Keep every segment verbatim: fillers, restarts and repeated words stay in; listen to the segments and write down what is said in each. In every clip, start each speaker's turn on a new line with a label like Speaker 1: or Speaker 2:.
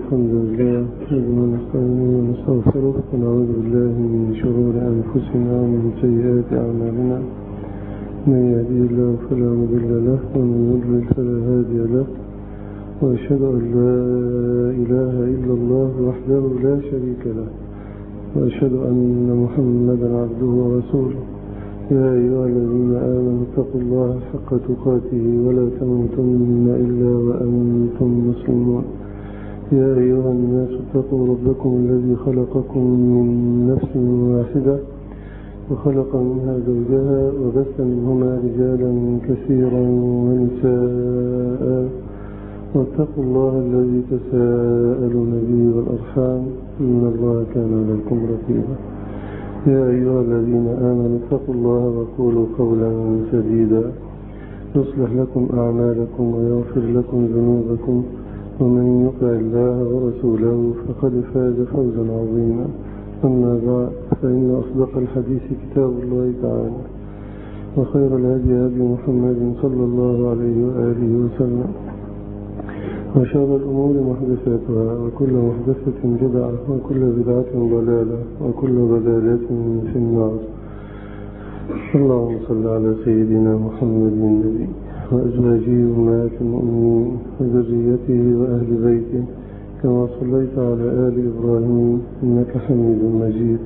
Speaker 1: الحمد لله ونستعينه ونستغفره ونعوذ بالله من شرور أنفسنا ومن سيئات أعمالنا. من يهديه الله فلا مضل له ومن يضلل فلا هادي له، وأشهد أن لا إله إلا الله وحده لا شريك له، وأشهد أن محمدا عبده ورسوله. يا أيها الذين آمنوا اتقوا الله حق تقاته ولا تموتن إلا وأنتم مسلمون. يا أيها الناس اتقوا ربكم الذي خلقكم من نفس واحدة وخلق منها زوجها وبث منهما رجالا كثيرا ونساء، واتقوا الله الذي تساءلون به والأرحام إن الله كان عليكم رقيبا. يا أيها الذين آمنوا اتقوا الله وقولوا قولا سديدا يصلح لكم أعمالكم ويغفر لكم ذنوبكم، ومن يطع الله ورسوله فقد فاز فوزا عظيما. أما بعد، فإن أصدق الحديث كتاب الله تعالى، وخير الهدي هدي محمد صلى الله عليه وآله وسلم، وشر الأمور محدثاتها، وكل محدثة بدعة، وكل بدعة ضلالة، وكل ضلالة في النار. اللهم صل على سيدنا محمد النبي وأزواجه أمهات المؤمنين وذريته وأهل بيته كما صليت على آل إبراهيم إنك حميد مجيد.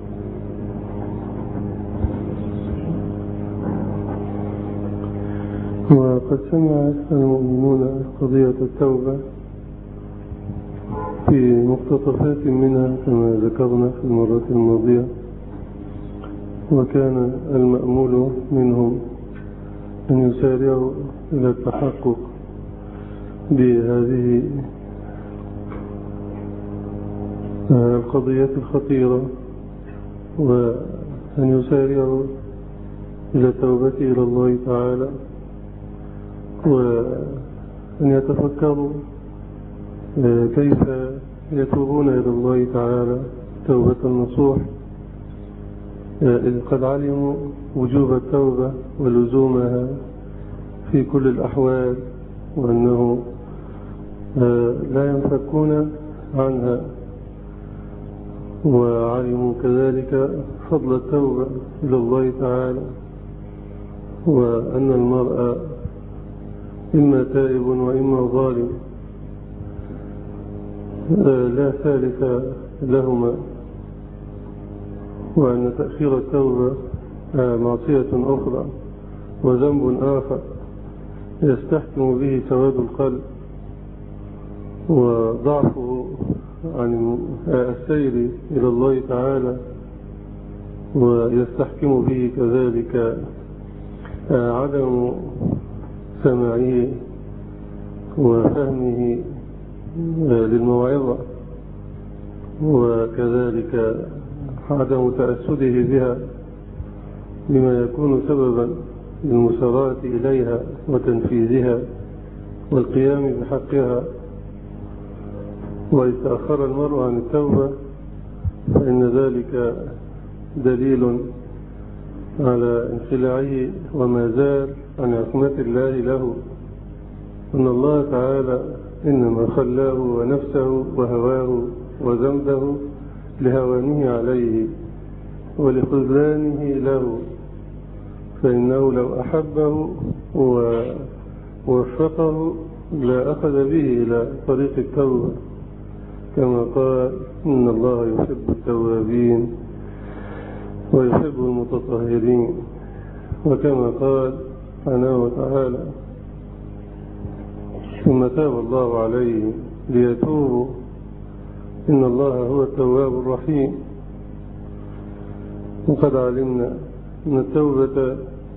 Speaker 1: وقد سمع المؤمنون قضية التوبة في مقتطفات منها كما ذكرنا في المرة الماضية، وكان المأمول منهم أن يسارعوا إلى التحقق بهذه القضية الخطيرة، وأن يسارعوا إلى التوبة إلى الله تعالى، وأن يتفكروا كيف يتوبون إلى الله تعالى توبة النصوح، إذ قد علموا وجوب التوبة ولزومها في كل الأحوال، وأنه لا ينفكون عنها، وعلموا كذلك فضل التوبة إلى الله تعالى، وأن المرء إما تائب وإما ظالم لا ثالث لهما، وأن تأخير التوبة معصية أخرى وذنب آخر يستحكم به سواد القلب وضعفه عن السير إلى الله تعالى، ويستحكم به كذلك عدم سماعه وفهمه للموعظة، وكذلك عدم تأسده بها لما يكون سببا للمسارعة إليها وتنفيذها والقيام بحقها. وإذا تأخر المرء عن التوبة فإن ذلك دليل على انخلاعه وما زال عن عصمة الله له، أن الله تعالى إنما خلاه ونفسه وهواه وذنبه لهوانه عليه ولخذلانه له، فإنه لو أحبه ووفقه لا أخذ به إلى طريق التوبة، كما قال إن الله يحب التوابين ويحب المتطهرين، وكما قال سبحانه وتعالى ثم تاب الله عليهم ليتوبوا إن الله هو التواب الرحيم. وقد علمنا أن التوبة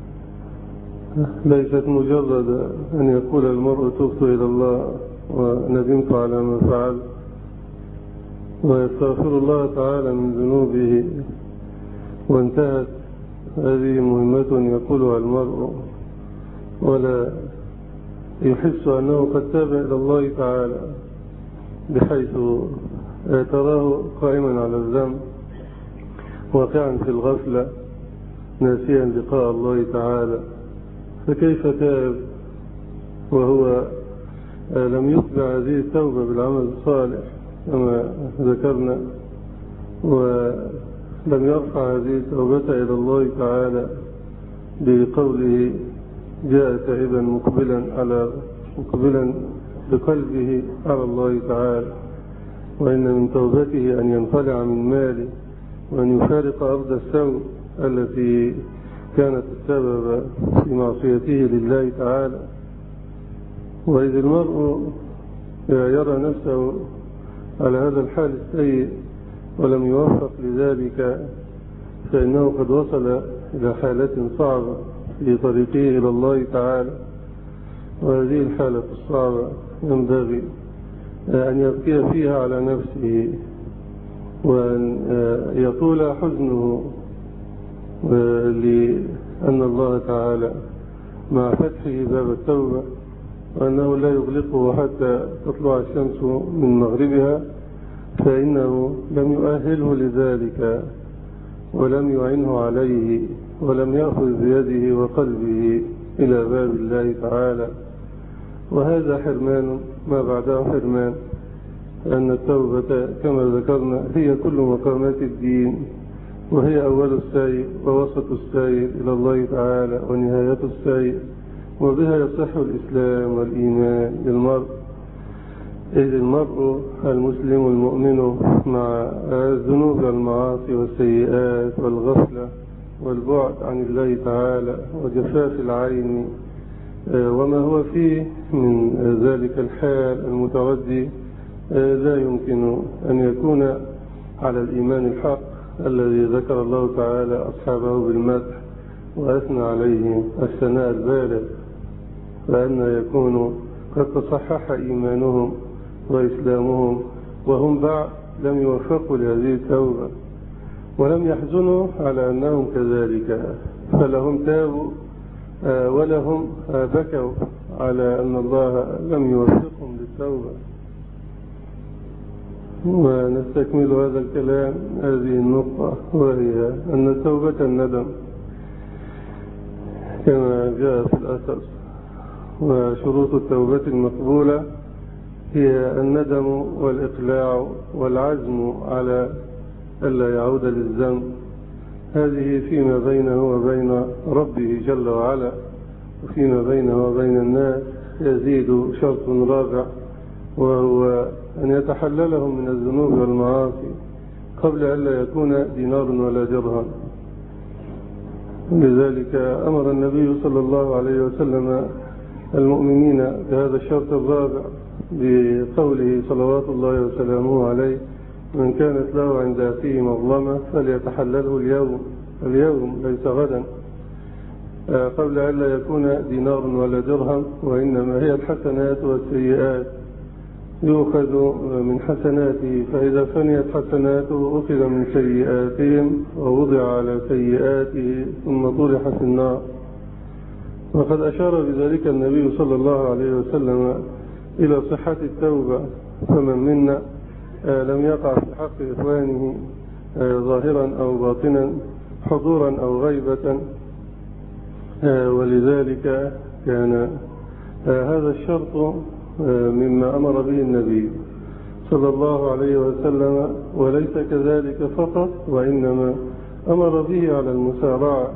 Speaker 1: ليست مجرد أن يقول المرء تبت إلى الله وندمت على ما فعل ويستغفر الله تعالى من ذنوبه وانتهت هذه مهمة يقولها المرء، ولا يحس أنه قد تاب إلى الله تعالى، بحيث تراه قائما على الذنب واقعا في الغفلة ناسيا لقاء الله تعالى. فكيف تاب وهو لم يتبع هذه التوبة بالعمل الصالح كما ذكرنا، ولم يرفع هذه التوبة إلى الله تعالى بقوله جاء تائبا مقبلا على مقبلا بقلبه على الله تعالى، وإن من توبته أن ينخلع من ماله وأن يفارق أرض السوء التي كانت السبب في معصيته لله تعالى. وإذ المرء يرى نفسه على هذا الحال السيء ولم يوفق لذلك، فإنه قد وصل إلى حالة صعبة في طريقه إلى الله تعالى، وهذه الحالة الصعبة ينبغي أن يبكي فيها على نفسه وأن يطول حزنه لأن الله تعالى مع فتحه باب التوبة، وأنه لا يغلقه حتى تطلع الشمس من مغربها، فإنه لم يؤهله لذلك ولم يعنه عليه ولم يأخذ بيده وقلبه إلى باب الله تعالى. وهذا حرمان ما بعده حرمان، لأن التوبة كما ذكرنا هي كل مقامات الدين، وهي أول السير ووسط السير إلى الله تعالى ونهاية السير، وبها يصح الإسلام والإيمان للمرء. إذ المرء المسلم المؤمن مع الذنوب والمعاصي والسيئات والغفلة والبعد عن الله تعالى وجفاف العين وما هو فيه من ذلك الحال المتردي، لا يمكن أن يكون على الإيمان الحق الذي ذكر الله تعالى أصحابه بالمدح وأثنى عليهم الثناء البالغ، فأن يكونوا قد تصحح إيمانهم وإسلامهم وهم بعد لم يوفقوا لهذه التوبة ولم يحزنوا على أنهم كذلك، فلهم تابوا ولهم بكوا على أن الله لم يوفقهم للتوبة. ونستكمل هذا الكلام هذه النقطة، وهي أن التوبة الندم كما جاء في الأثر. وشروط التوبة المقبولة هي الندم والإقلاع والعزم على ألا يعود للذنب، هذه فيما بينه وبين ربه جل وعلا، وفيما بينه وبين الناس يزيد شرط رابع، وهو أن يتحللهم من الذنوب والمعاصي قبل ألا يكون دينار ولا درهم. لذلك أمر النبي صلى الله عليه وسلم المؤمنين بهذا الشرط الرابع بقوله صلوات الله وسلامه عليه: من كانت له عند أخيه مظلمة فليتحلله اليوم اليوم ليس غدا، قبل أن لا يكون دينار ولا درهم، وإنما هي الحسنات والسيئات، يؤخذ من حسناته، فإذا فنيت حسناته أخذ من سيئاتهم ووضع على سيئاته ثم طرح في النار. وقد أشار بذلك النبي صلى الله عليه وسلم إلى صحة التوبة، فمن منا لم يقع في حق إخوانه ظاهرا أو باطنا، حضورا أو غيبة، ولذلك كان هذا الشرط مما أمر به النبي صلى الله عليه وسلم، وليس كذلك فقط، وإنما أمر به على المسارعة،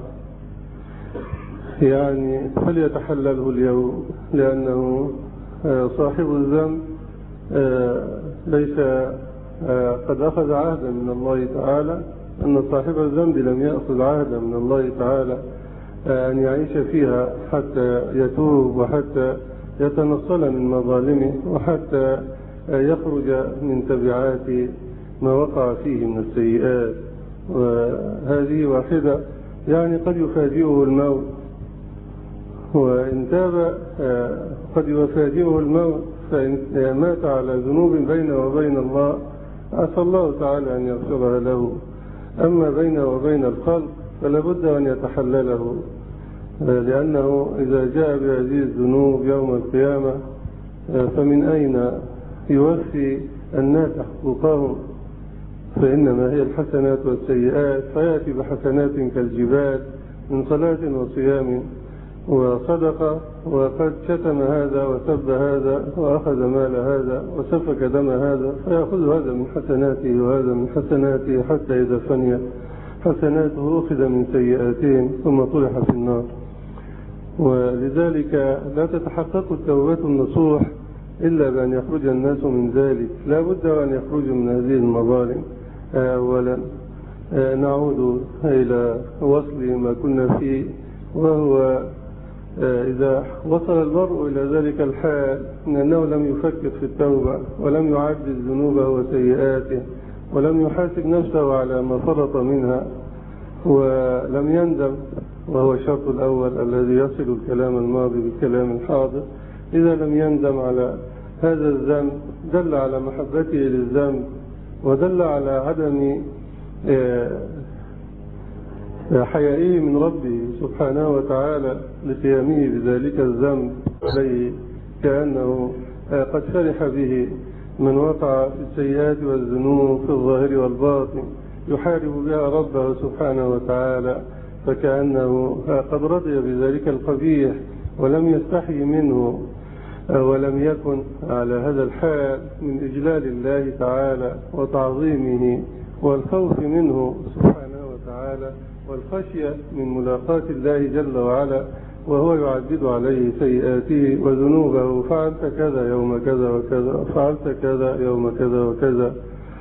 Speaker 1: يعني فليتحلله اليوم، لأنه صاحب الذنب ليس قد أخذ عهدا من الله تعالى، أن صاحب الذنب لم يأخذ عهدا من الله تعالى أن يعيش فيها حتى يتوب وحتى يتنصل من مظالمه وحتى يخرج من تبعات ما وقع فيه من السيئات. وهذه واحدة، يعني قد يفاجئه الموت، وإن تاب قد يفاجئه الموت فإن مات على ذنوب بينه وبين الله عسى الله تعالى أن يغفرها له، أما بينه وبين الخلق فلا بد أن يتحلله، لأنه إذا جاء بهذه الذنوب يوم القيامة فمن أين يوفي الناس حقوقهم؟ فإنما هي الحسنات والسيئات، فيأتي بحسنات كالجبال من صلاة وصيام وصدق وقد شتم هذا وسب هذا وأخذ مال هذا وسفك دم هذا، فيأخذ هذا من حسناته وهذا من حسناته، حتى إذا فنيت حسناته أخذ من سيئاتهم ثم طرح في النار. ولذلك لا تتحقق التوبة النصوح إلا بأن يخرج الناس من ذلك، لا بد أن يخرجوا من هذه المظالم. أولا نعود إلى وصل ما كنا فيه، وهو إذا وصل المرء إلى ذلك الحال من أنه لم يفكر في التوبة ولم يعدد ذنوبه وسيئاته ولم يحاسب نفسه على ما فرط منها ولم يندم، وهو الشرط الأول الذي يصل الكلام الماضي بالكلام الحاضر، إذا لم يندم على هذا الذنب دل على محبته للذنب ودل على عدم حيائه من ربه سبحانه وتعالى لقيامه بذلك الذنب عليه، كأنه قد فرح به من وقع في السيئات والذنوب في الظاهر والباطن يحارب بها ربه سبحانه وتعالى، فكأنه قد رضي بذلك القبيح ولم يستحي منه ولم يكن على هذا الحال من إجلال الله تعالى وتعظيمه والخوف منه سبحانه وتعالى والخشية من ملاقاة الله جل وعلا، وهو يعدد عليه سيئاته وذنوبه، فعلت كذا يوم كذا وكذا، فعلت كذا يوم كذا وكذا.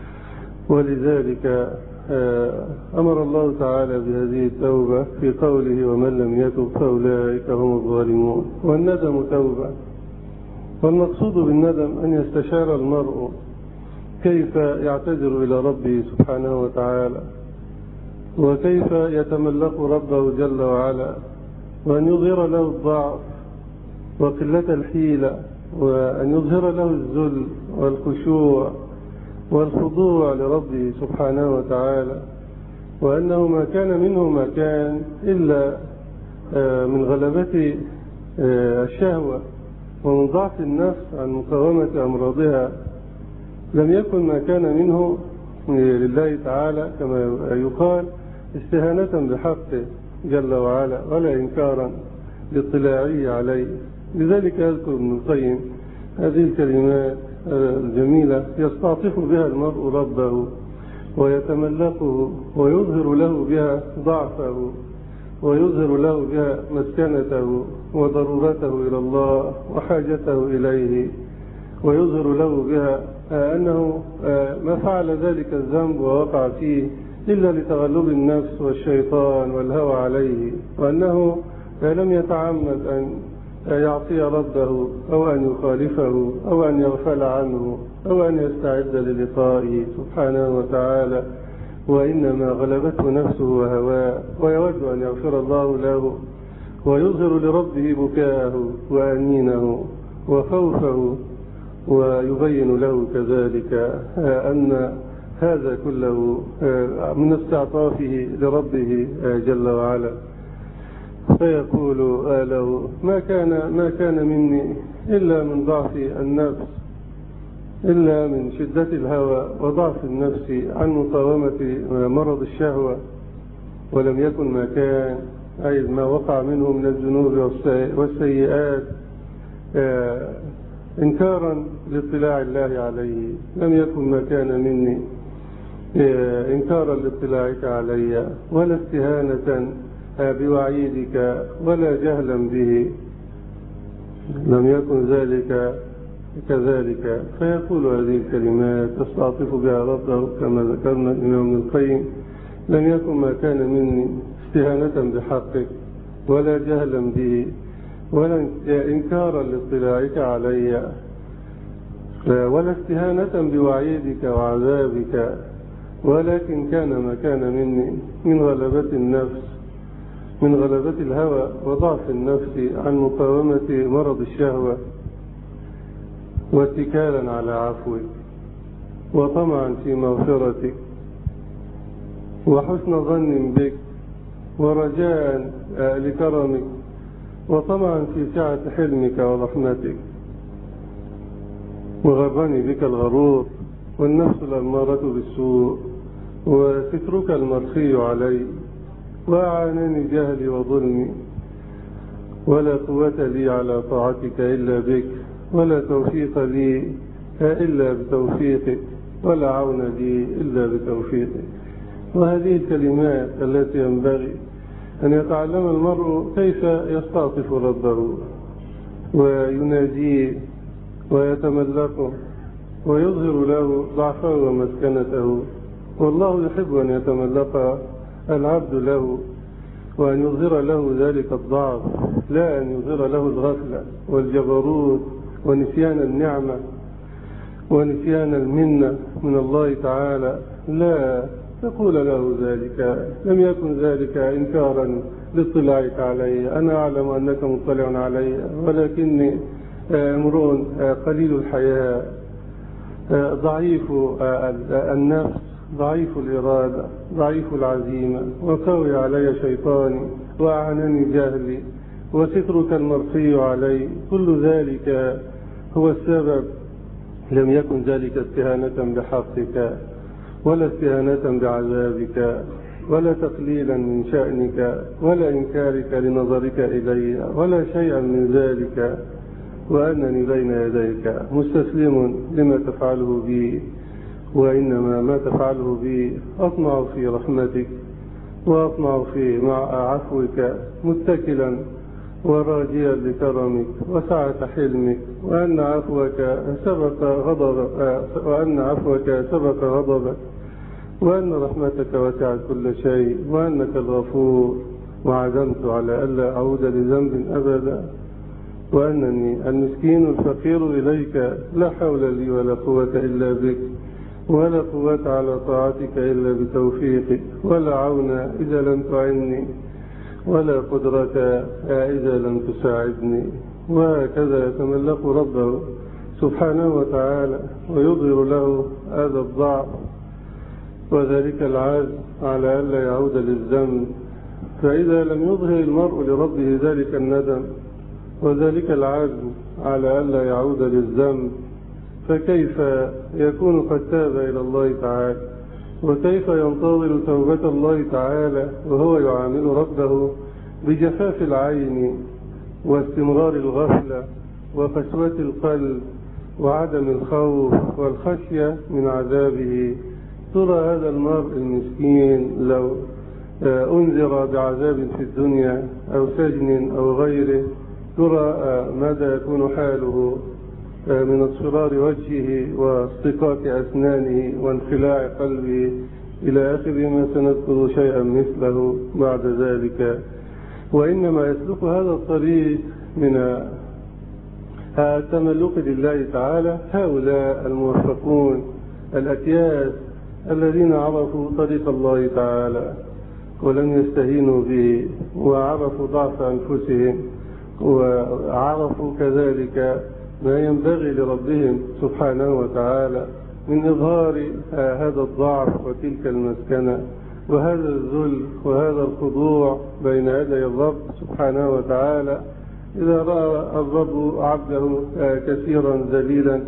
Speaker 1: ولذلك أمر الله تعالى بهذه التوبة في قوله ومن لم يتب فأولئك هم الظالمون. والندم توبة، والمقصود بالندم أن يستشار المرء كيف يعتذر إلى ربه سبحانه وتعالى وكيف يتملق ربه جل وعلا، وأن يظهر له الضعف وقلة الحيلة، وأن يظهر له الذل والخشوع والخضوع لربه سبحانه وتعالى، وأنه ما كان منه ما كان إلا من غلبة الشهوة ومن ضعف النفس عن مقاومة أمراضها، لم يكن ما كان منه لله تعالى كما يقال استهانة بحقه جل وعلا ولا إنكارا لاطلاعه عليه. لذلك يذكر ابن القيم هذه الكلمات الجميلة يستعطف بها المرء ربه ويتملقه ويظهر له بها ضعفه ويظهر له بها مسكنته وضرورته إلى الله وحاجته إليه، ويظهر له بها أنه ما فعل ذلك الذنب ووقع فيه إلا لتغلب النفس والشيطان والهوى عليه، وأنه لم يتعمد أن يعصي ربه أو أن يخالفه أو أن يغفل عنه أو أن يستعد للقائه سبحانه وتعالى، وإنما غلبته نفسه وهواه ويود أن يغفر الله له، ويظهر لربه بكاءه وأنينه وخوفه، ويبين له كذلك أن هذا كله من استعطافه لربه جل وعلا. فيقول له ما كان ما كان مني إلا من ضعف النفس، إلا من شدة الهوى وضعف النفس عن مقاومة مرض الشهوة، ولم يكن ما كان أي ما وقع منه من الذنوب والسيئات إنكارا لاطلاع الله عليه، لم يكن ما كان مني إنكارا لاطلاعك علي ولا استهانة بوعيدك ولا جهلا به، لم يكن ذلك كذلك. فيقول هذه الكلمات تستعطف بها ربه كما ذكرنا الإمام ابن القيم: لم يكن ما كان مني استهانة بحقك ولا جهلا به ولا إنكارا لاطلاعك علي ولا استهانة بوعيدك وعذابك، ولكن كان ما كان مني من غلبة النفس من غلبة الهوى وضعف النفس عن مقاومة مرض الشهوة، واتكالا على عفوك وطمعا في مغفرتك وحسن ظن بك ورجاء لكرمك وطمعا في سعة حلمك ورحمتك. وغرني بك الغرور والنفس الأمارة بالسوء وسترك المرخي علي، وأعانني جهلي وظلمي ولا قوة لي على طاعتك إلا بك، ولا توفيق لي إلا بتوفيقك، ولا عون لي إلا بتوفيقك. وهذه الكلمات التي ينبغي أن يتعلم المرء كيف يستعطف ربه ويناديه ويتملكه ويظهر له ضعفه ومسكنته. والله يحب أن يتملك العبد له وأن يظهر له ذلك الضعف، لا أن يظهر له الغفلة والجبروت ونسيان النعمة ونسيان المنة من الله تعالى. لا تقول له ذلك، لم يكن ذلك إنكارا لاطلاعك علي، أنا أعلم أنك مطلع علي، ولكني امرؤ قليل الحياء، ضعيف النفس، ضعيف الإرادة، ضعيف العزيمة، وقوي علي شيطاني وأعانني جهلي وسترك المرخي علي. كل ذلك هو السبب. لم يكن ذلك استهانة بحقك ولا استهانة بعذابك ولا تقليلا من شأنك ولا إنكارك لنظرك إلي ولا شيئا من ذلك، وأنني بين يديك مستسلم لما تفعله بي، وإنما ما تفعله بي أطمع في رحمتك وأطمع في مع عفوك، متكلا وراجيا لكرمك وسعة حلمك، وأن عفوك سبق غضبك وأن عفوك سبق غضبك، وأن رحمتك وسعت كل شيء، وأنك الغفور، وعزمت على ألا أعود لذنب أبدا، وأنني المسكين الفقير إليك، لا حول لي ولا قوة إلا بك، ولا قوة على طاعتك إلا بتوفيقك، ولا عون إذا لم تعني، ولا قدرة إذا لم تساعدني. وهكذا يتملك ربه سبحانه وتعالى ويظهر له هذا الضعف وذلك العجز على ألا يعود للذنب. فإذا لم يظهر المرء لربه ذلك الندم وذلك العزم على ألا يعود للذنب، فكيف يكون قد تاب إلى الله تعالى؟ وكيف ينتظر توبة الله تعالى وهو يعامل ربه بجفاف العين واستمرار الغفلة وقسوة القلب وعدم الخوف والخشية من عذابه؟ ترى هذا المرء المسكين لو أنذر بعذاب في الدنيا أو سجن أو غيره، ترى ماذا يكون حاله من اصفرار وجهه واصطكاك أسنانه وانخلاع قلبه إلى آخر ما سنذكر شيئا مثله بعد ذلك. وإنما يسلك هذا الطريق من التملك لله تعالى هؤلاء الموفقون الأكياس الذين عرفوا طريق الله تعالى ولم يستهينوا به، وعرفوا ضعف أنفسهم، وعرفوا كذلك ما ينبغي لربهم سبحانه وتعالى من إظهار هذا الضعف وتلك المسكنة وهذا الذل وهذا الخضوع بين يدي الرب سبحانه وتعالى. إذا رأى الرب عبده كثيرا ذليلا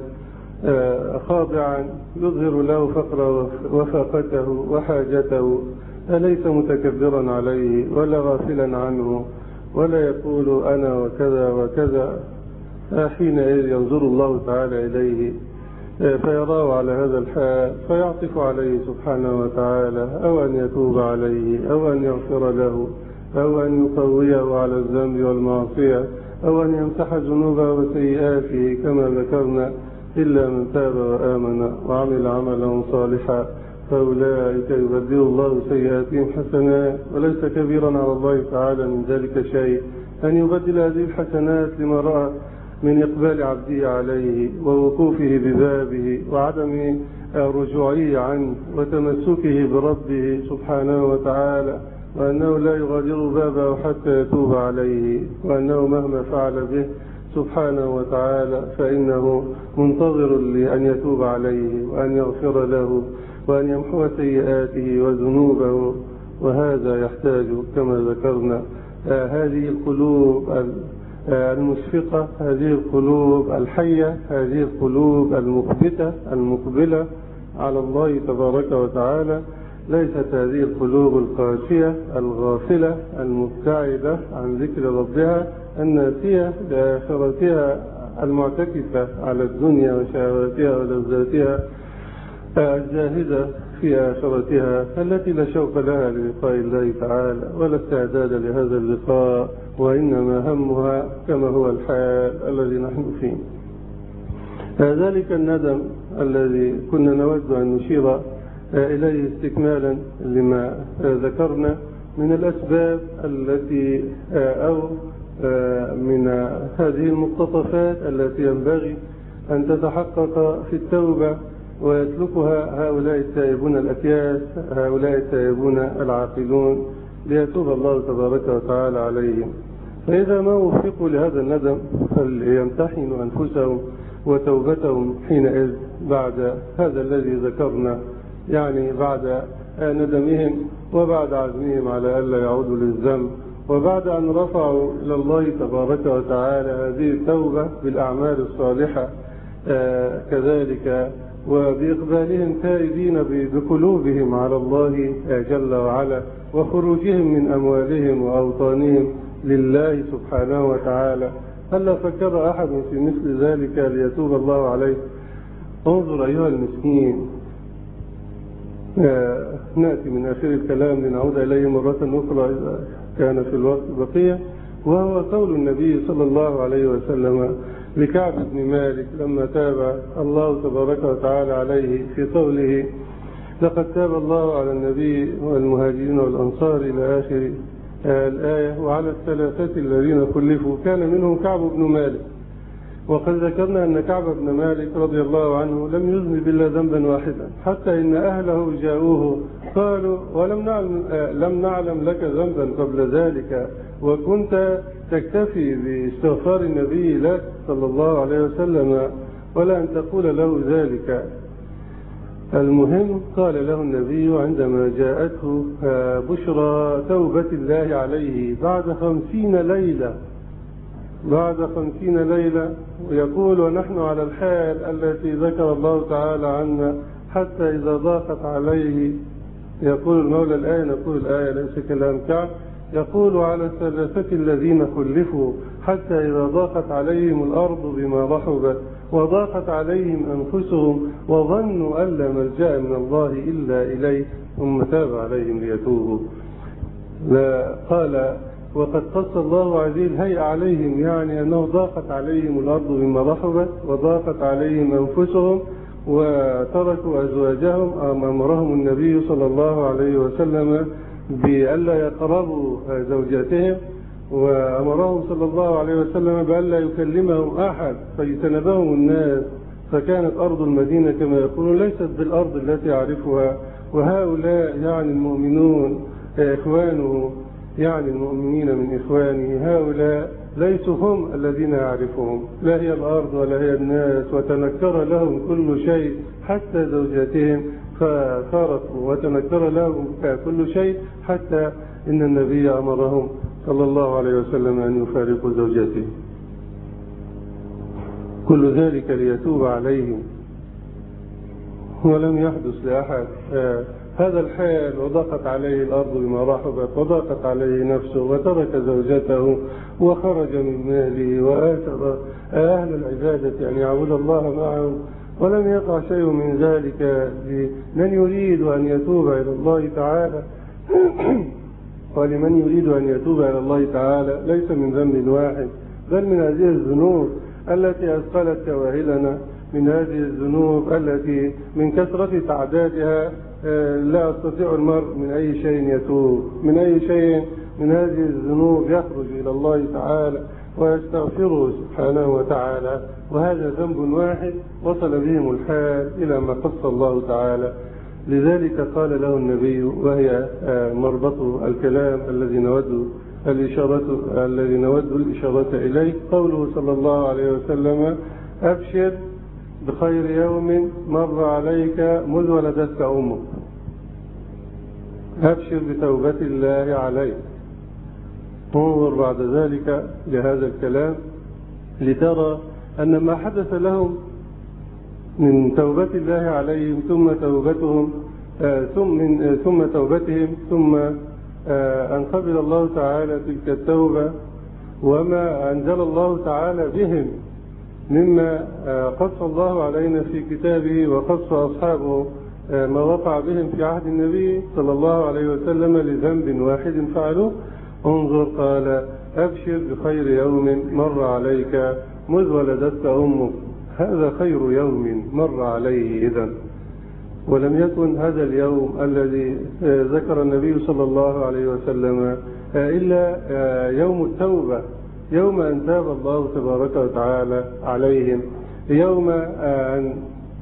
Speaker 1: خاضعا يظهر له فقر وفاقته وحاجته، أليس متكبرا عليه ولا غافلا عنه ولا يقول أنا وكذا وكذا؟ حينئذ ينظر الله تعالى إليه فيراه على هذا الحال فيعطف عليه سبحانه وتعالى، أو أن يتوب عليه أو أن يغفر له أو أن يقويه على الذنب والمعصية أو أن يمسح ذنوبه وسيئاته كما ذكرنا، إلا من تاب وآمن وعمل عملا صالحا فأولئك يبدل الله سيئاتهم حسنات، وليس كبيرا على الله تعالى من ذلك شيء أن يبدل هذه الحسنات لما رأى من إقبال عبده عليه ووقوفه ببابه وعدم رجوعه عنه وتمسكه بربه سبحانه وتعالى، وأنه لا يغادر بابه حتى يتوب عليه، وأنه مهما فعل به سبحانه وتعالى فإنه منتظر لأن يتوب عليه وأن يغفر له وأن يمحو سيئاته وذنوبه. وهذا يحتاج كما ذكرنا آه هذه القلوب المشفقة، هذه القلوب الحية، هذه القلوب المخبتة المقبلة على الله تبارك وتعالى، ليست هذه القلوب القاسية الغافلة المبتعدة عن ذكر ربها الناسية لآخرتها المعتكفة على الدنيا وشهواتها ولذاتها الزاهدة في آخرتها التي لا شوق لها للقاء الله تعالى ولا استعداد لهذا اللقاء، وإنما همها كما هو الحال الذي نحن فيه. ذلك الندم الذي كنا نود أن نشير إليه استكمالا لما ذكرنا من الأسباب التي أو من هذه المقتطفات التي ينبغي أن تتحقق في التوبة ويسلكها هؤلاء التائبون الأكياس، هؤلاء التائبون العاقلون، ليتوب الله تبارك وتعالى عليهم. فإذا ما وفقوا لهذا الندم فليمتحنوا أنفسهم وتوبتهم حينئذ بعد هذا الذي ذكرنا، يعني بعد ندمهم وبعد عزمهم على ألا يعودوا للذنب، وبعد أن رفعوا إلى الله تبارك وتعالى هذه التوبة بالأعمال الصالحة آه كذلك، وبإقبالهم تائبين بقلوبهم على الله جل وعلا، وخروجهم من أموالهم وأوطانهم لله سبحانه وتعالى. هل فكر أحد في مثل ذلك ليتوب الله عليه؟ انظر أيها المسكين، آه نأتي من آخر الكلام لنعود إليه مرة أخرى إذا كان في الوقت بقية، وهو قول النبي صلى الله عليه وسلم لكعب بن مالك لما تاب الله تبارك وتعالى عليه في قوله: لقد تاب الله على النبي والمهاجرين والأنصار إلى آخر الآية وعلى الثلاثة الذين خلفوا كان منهم كعب بن مالك. وقد ذكرنا أن كعب بن مالك رضي الله عنه لم يذنب إلا ذنبا واحدا، حتى إن أهله جاءوه قالوا: ولم نعلم, لم نعلم لك ذنبا قبل ذلك، وكنت تكتفي باستغفار النبي لك صلى الله عليه وسلم ولا أن تقول له ذلك. المهم قال له النبي عندما جاءته بشرى توبة الله عليه بعد خمسين ليلة بعد خمسين ليلة ويقول: ونحن على الحال التي ذكر الله تعالى عنا حتى إذا ضاقت عليه، يقول المولى الآية، نقول الآية ليس كلام كعب، يقول: على الثلاثة الذين خلفوا حتى إذا ضاقت عليهم الأرض بما رحبت وضاقت عليهم أنفسهم وظنوا أن لا ملجأ من الله إلا إليه ثم تاب عليهم ليتوبوا. لا قال: وقد قص الله هذه الهيئة عليهم، يعني أنه ضاقت عليهم الأرض بما رحبت وضاقت عليهم أنفسهم وتركوا أزواجهم. أمرهم النبي صلى الله عليه وسلم بألا يقربوا زوجاتهم، وأمرهم صلى الله عليه وسلم بألا يكلمهم أحد فيتنبهم الناس، فكانت أرض المدينة كما يقولون ليست بالأرض التي يعرفها، وهؤلاء يعني المؤمنون إخوانه، يعني المؤمنين من إخوانه، هؤلاء ليسوا هم الذين يعرفهم، لا هي الأرض ولا هي الناس، وتنكر لهم كل شيء حتى زوجاتهم ففارقوا، وتنكر لهم كل شيء حتى إن النبي أمرهم صلى الله عليه وسلم أن يفارقوا زوجاتهم. كل ذلك ليتوب عليهم، ولم يحدث لأحد هذا الحال. وضاقت عليه الأرض بما رحبت وضاقت عليه نفسه وترك زوجته وخرج من ماله وآثر أهل العبادة أن يعبد الله معه، ولم يقع شيء من ذلك لمن يريد أن يتوب إلى الله تعالى. ولمن يريد أن يتوب إلى الله تعالى ليس من ذنب واحد، بل من هذه الذنوب التي أثقلت كواهلنا، من هذه الذنوب التي من كثرة تعدادها لا يستطيع المرء من أي شيء يتوب، من أي شيء من هذه الذنوب يخرج إلى الله تعالى ويستغفره سبحانه وتعالى، وهذا ذنب واحد وصل بهم الحال إلى ما قص الله تعالى. لذلك قال له النبي، وهي مربط الكلام الذي نود الإشارة الذي نود الإشارة إليه، قوله صلى الله عليه وسلم: أبشر بخير يوم مر عليك مذ ولدتك أمك. أبشر بتوبة الله عليك. انظر بعد ذلك لهذا الكلام لترى أن ما حدث لهم من توبة الله عليهم ثم توبتهم ثم من ثم توبتهم، ثم أن قبل الله تعالى تلك التوبة وما أنزل الله تعالى بهم مما قص الله علينا في كتابه وقص أصحابه ما وقع بهم في عهد النبي صلى الله عليه وسلم لذنب واحد فعلوه. انظر، قال: أبشر بخير يوم مر عليك مذ ولدتك أمك. هذا خير يوم مر عليه إذن، ولم يكن هذا اليوم الذي ذكر النبي صلى الله عليه وسلم إلا يوم التوبة، يوم أن تاب الله تبارك وتعالى عليهم، يوم أن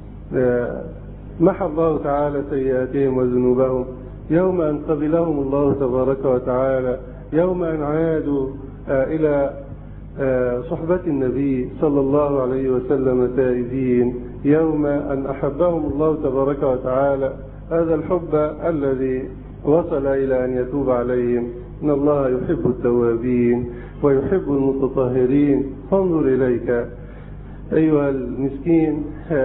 Speaker 1: محى الله تعالى سيئاتهم وذنوبهم، يوم أن قبلهم الله تبارك وتعالى، يوم أن عادوا إلى صحبة النبي صلى الله عليه وسلم تائبين، يوم أن أحبهم الله تبارك وتعالى، هذا الحب الذي وصل إلى أن يتوب عليهم. إن الله يحب التوابين ويحب المتطهرين. فانظر إليك أيها المسكين،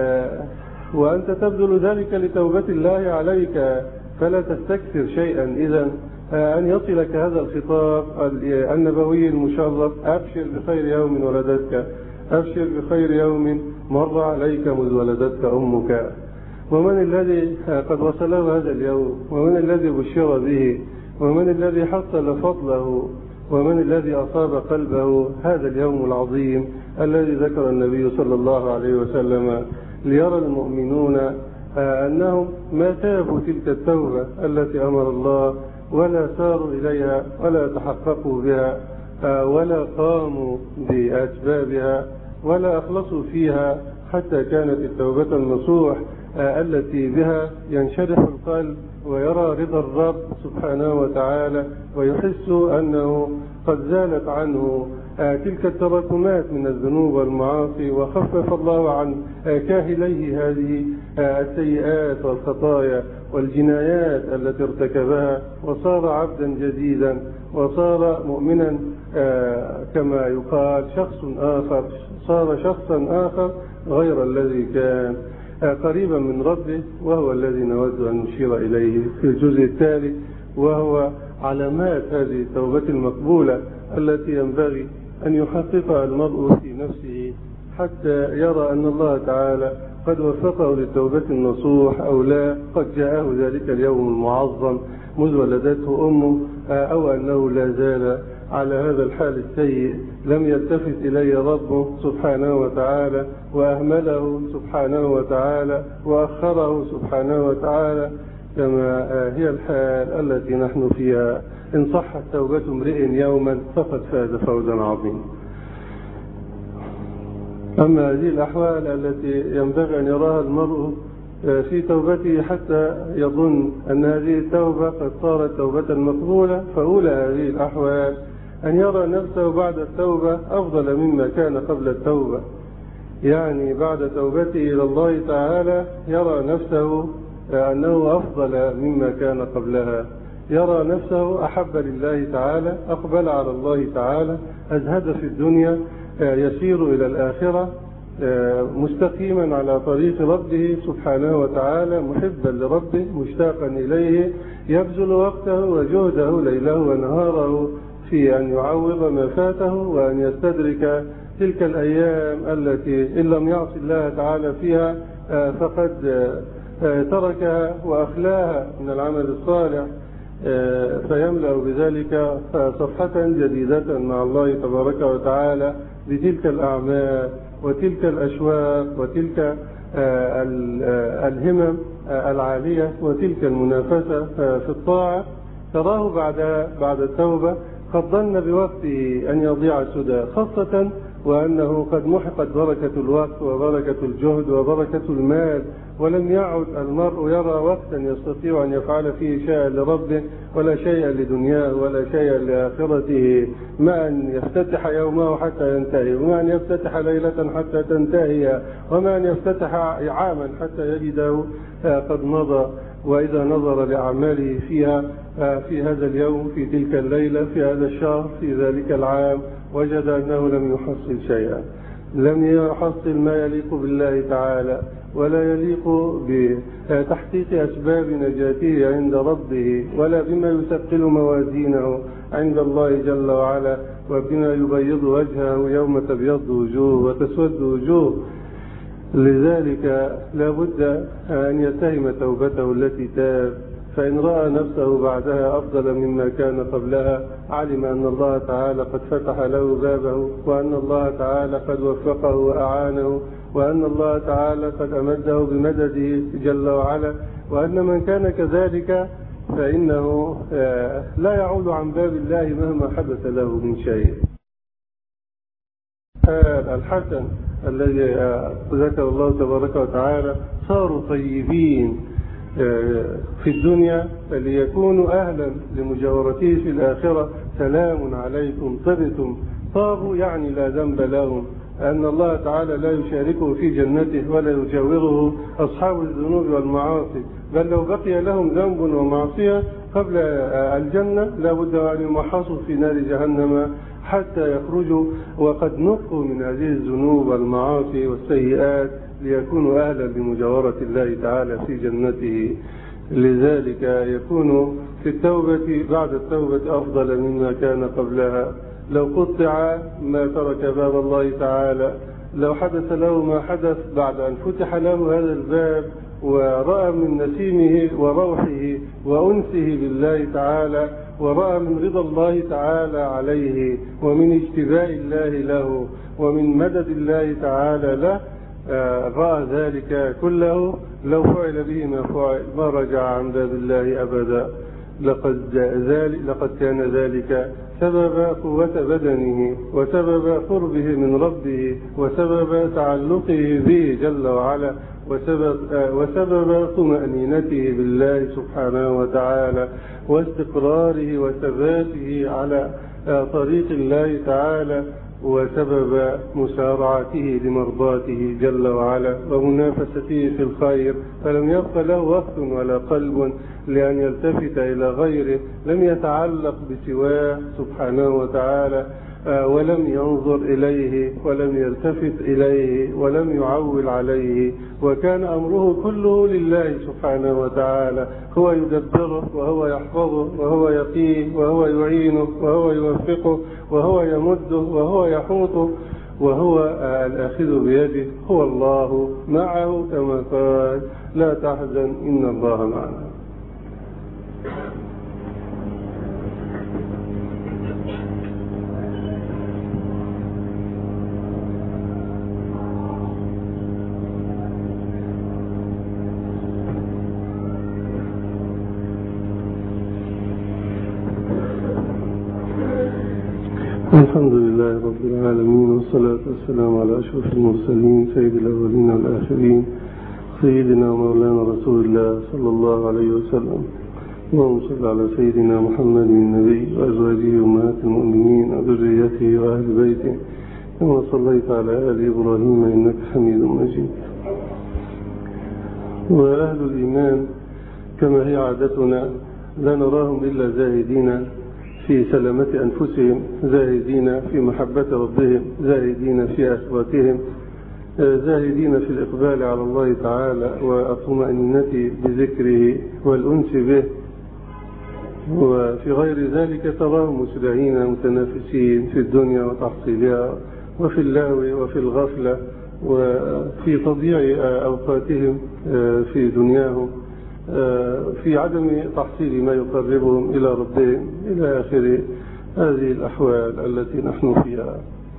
Speaker 1: وأنت تبذل ذلك لتوبة الله عليك، فلا تستكثر شيئا إذن أن يصلك هذا الخطاب النبوي المشرف: أبشر بخير يوم ولدتك، أبشر بخير يوم مر عليك مذ ولدتك أمك. ومن الذي قد وصله هذا اليوم؟ ومن الذي بشر به؟ ومن الذي حصل فضله؟ ومن الذي أصاب قلبه هذا اليوم العظيم الذي ذكر النبي صلى الله عليه وسلم ليرى المؤمنون أنهم ما تابوا تلك التوبة التي أمر الله، ولا ساروا إليها، ولا تحققوا بها، ولا قاموا بأسبابها، ولا أخلصوا فيها، حتى كانت التوبة النصوح التي بها ينشرح القلب ويرى رضا الرب سبحانه وتعالى، ويحس أنه قد زالت عنه تلك التراكمات من الذنوب والمعاصي، وخفف الله عن كاهليه هذه السيئات والخطايا والجنايات التي ارتكبها، وصار عبدا جديدا، وصار مؤمنا كما يقال، شخص آخر، صار شخصا آخر غير الذي كان، قريبا من ربه، وهو الذي نود أن نشير إليه في الجزء التالي، وهو علامات هذه التوبة المقبولة التي ينبغي أن يحققها المرء في نفسه حتى يرى أن الله تعالى قد وفقه للتوبة النصوح أو لا، قد جاءه ذلك اليوم المعظم مذ ولدته أمه، أو أنه لا زال على هذا الحال السيء، لم يلتفت إليه ربه سبحانه وتعالى، وأهمله سبحانه وتعالى، وأخره سبحانه وتعالى، كما هي الحال التي نحن فيها. إن صحت توبة امرئ يوما فقد فاز فوزا عظيما. أما هذه الأحوال التي ينبغي أن يراها المرء في توبته حتى يظن أن هذه التوبة قد صارت توبة مقبولة، فأولى هذه الأحوال أن يرى نفسه بعد التوبة أفضل مما كان قبل التوبة، يعني بعد توبته إلى الله تعالى يرى نفسه أنه أفضل مما كان قبلها، يرى نفسه أحب لله تعالى، أقبل على الله تعالى، أزهد في الدنيا، يسير إلى الآخرة مستقيما على طريق ربه سبحانه وتعالى، محبا لربه، مشتاقا إليه، يبذل وقته وجهده ليله ونهاره في أن يعوض ما فاته، وأن يستدرك تلك الأيام التي إن لم يعص الله تعالى فيها فقد تركها وأخلاها من العمل الصالح، فيملأ بذلك صفحة جديدة مع الله تبارك وتعالى بتلك الأعمال وتلك الأشواق وتلك الهمم العالية وتلك المنافسة في الطاعة. تراه بعد بعد التوبة قد ظن بوقته أن يضيع سدى، خاصة وأنه قد محقت بركة الوقت وبركة الجهد وبركة المال، ولم يعد المرء يرى وقتا يستطيع أن يفعل فيه شيئا لربه ولا شيئا لدنياه ولا شيئا لآخرته، ما أن يفتتح يومه حتى ينتهي، وما أن يفتتح ليلة حتى تنتهي، وما أن يفتتح عاما حتى يجده قد مضى. وإذا نظر لأعماله فيها في هذا اليوم، في تلك الليلة، في هذا الشهر، في ذلك العام، وجد أنه لم يحصل شيئا، لم يحصل ما يليق بالله تعالى، ولا يليق بتحقيق أسباب نجاته عند ربه، ولا بما يثقل موازينه عند الله جل وعلا، وبما يبيض وجهه يوم تبيض وجوه وتسود وجوه. لذلك لا بد أن يتهم توبته التي تاب، فإن رأى نفسه بعدها أفضل مما كان قبلها علم أن الله تعالى قد فتح له بابه، وأن الله تعالى قد وفقه وأعانه، وأن الله تعالى قد أمده بمدده جل وعلا، وأن من كان كذلك فإنه لا يعود عن باب الله مهما حدث له من شيء. الحسن الذي ذكر الله تبارك وتعالى صاروا طيبين في الدنيا فليكونوا أهلا لمجاورته في الآخرة، سلام عليكم طبتم. طابوا يعني لا ذنب لهم، أن الله تعالى لا يشاركه في جنته ولا يجاوره أصحاب الذنوب والمعاصي، بل لو بقي لهم ذنب ومعصية قبل الجنة لا بد أن يمحصوا في نار جهنم حتى يخرجوا وقد نقوا من هذه الذنوب والمعاصي والسيئات ليكونوا أهلا لمجاورة الله تعالى في جنته. لذلك يكون في التوبة بعد التوبة أفضل مما كان قبلها. لو قطع ما ترك باب الله تعالى، لو حدث له ما حدث بعد أن فتح له هذا الباب ورأى من نسيمه وروحه وأنسه بالله تعالى، ورأى من رضا الله تعالى عليه ومن اجتباء الله له ومن مدد الله تعالى له، رأى ذلك كله، لو فعل به ما فعل ما رجع عن باب الله أبدا. لقد, ذلك لقد كان ذلك سبب قوة بدنه وسبب قربه من ربه وسبب تعلقه به جل وعلا وسبب, وسبب طمأنينته بالله سبحانه وتعالى واستقراره وثباته على طريق الله تعالى، وسبب مسارعته لمرضاته جل وعلا ومنافسته في الخير، فلم يبق له وقت ولا قلب لأن يلتفت إلى غيره، لم يتعلق بسواه سبحانه وتعالى، ولم ينظر إليه ولم يلتفت إليه ولم يعول عليه، وكان أمره كله لله سبحانه وتعالى، هو يدبره وهو يحفظه وهو يقيه وهو يعينه وهو يوفقه وهو يمده وهو يحوطه وهو الآخذ بيده، هو الله معه كما قال لا تحزن إن الله معنا. الحمد لله رب العالمين، والصلاة والسلام على أشرف المرسلين سيد الأولين والآخرين سيدنا ومولانا رسول الله صلى الله عليه وسلم. اللهم صل على سيدنا محمد النبي وأزواجه وأمهات المؤمنين وذريته وأهل بيته كما صليت على آل إبراهيم إنك حميد مجيد. وأهل الإيمان كما هي عادتنا لا نراهم إلا زاهدين في سلامة أنفسهم، زاهدين في محبة ربهم، زاهدين في أخواتهم، زاهدين في الإقبال على الله تعالى والطمأنينة بذكره والأنس به، وفي غير ذلك تراهم مسرعين متنافسين في الدنيا وتحصيلها وفي اللهو وفي الغفلة وفي تضييع أوقاتهم في دنياهم في عدم تحصيل ما يقربهم إلى ربهم إلى آخر هذه الأحوال التي نحن فيها.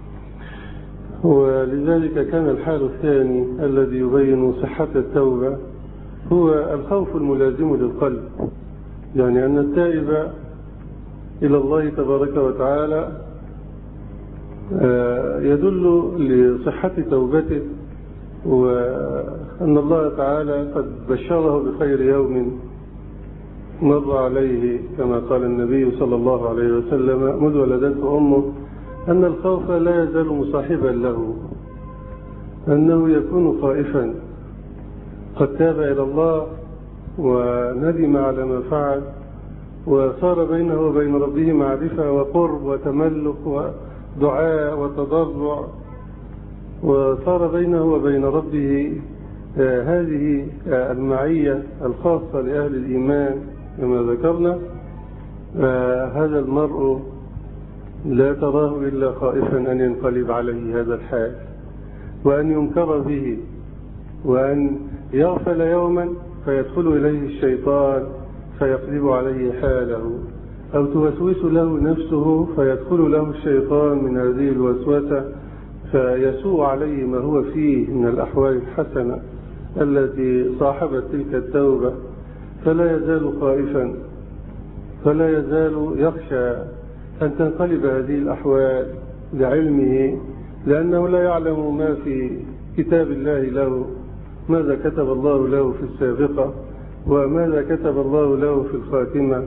Speaker 1: ولذلك كان الحال الثاني الذي يبين صحة التوبة هو الخوف الملازم للقلب، يعني أن التائب إلى الله تبارك وتعالى يدل لصحة توبته، وأن الله تعالى قد بشره بخير يوم مر عليه كما قال النبي صلى الله عليه وسلم مذ ولدته أمه أن الخوف لا يزال مصاحبا له، أنه يكون خائفا قد تاب إلى الله وندم على ما فعل وصار بينه وبين ربه معرفة وقرب وتملك ودعاء وتضرع، وصار بينه وبين ربه آه هذه آه المعية الخاصة لأهل الإيمان كما ذكرنا. آه هذا المرء لا تراه إلا خائفا أن ينقلب عليه هذا الحال، وأن ينكر به، وأن يغفل يوما فيدخل إليه الشيطان فيقلب عليه حاله، أو توسوس له نفسه فيدخل له الشيطان من هذه الوسوسة فيسوء عليه ما هو فيه من الأحوال الحسنة التي صاحبت تلك التوبة، فلا يزال خائفا، فلا يزال يخشى أن تنقلب هذه الأحوال لعلمه، لأنه لا يعلم ما في كتاب الله له، ماذا كتب الله له في السابقة وماذا كتب الله له في الخاتمة.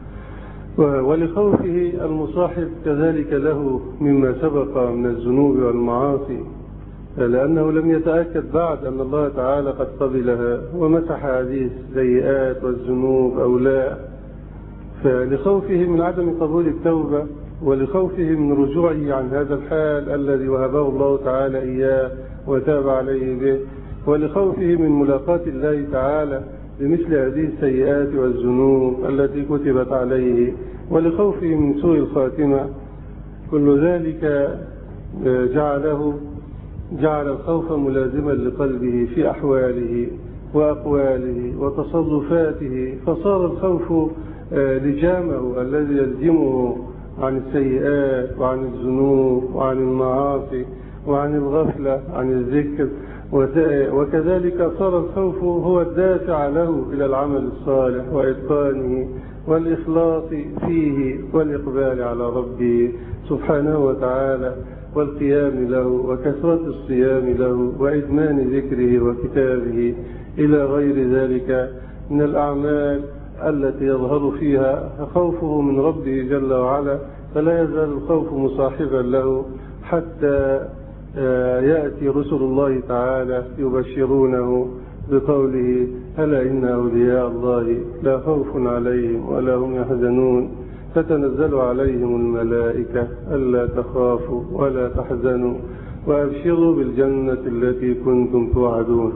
Speaker 1: ولخوفه المصاحب كذلك له مما سبق من الذنوب والمعاصي، لأنه لم يتأكد بعد أن الله تعالى قد قبلها ومسح هذه السيئات والذنوب أو لا، فلخوفه من عدم قبول التوبة، ولخوفه من رجوعه عن هذا الحال الذي وهبه الله تعالى إياه وتاب عليه به، ولخوفه من ملاقاة الله تعالى بمثل هذه السيئات والذنوب التي كتبت عليه، ولخوفه من سوء الخاتمة. كل ذلك جعله جعل الخوف ملازما لقلبه في أحواله وأقواله وتصرفاته، فصار الخوف لجامه الذي يلزمه عن السيئات وعن الذنوب وعن المعاصي وعن الغفلة عن الذكر، وكذلك صار الخوف هو الدافع له إلى العمل الصالح وإتقانه والإخلاص فيه والإقبال على ربه سبحانه وتعالى والقيام له وكثرة الصيام له وإدمان ذكره وكتابه إلى غير ذلك من الأعمال التي يظهر فيها خوفه من ربه جل وعلا. فلا يزال الخوف مصاحبا له حتى يأتي رسل الله تعالى يبشرونه بقوله: ألا إن أولياء الله لا خوف عليهم ولا هم يحزنون تتنزل عليهم الملائكة ألا تخافوا ولا تحزنوا وأبشروا بالجنة التي كنتم توعدون.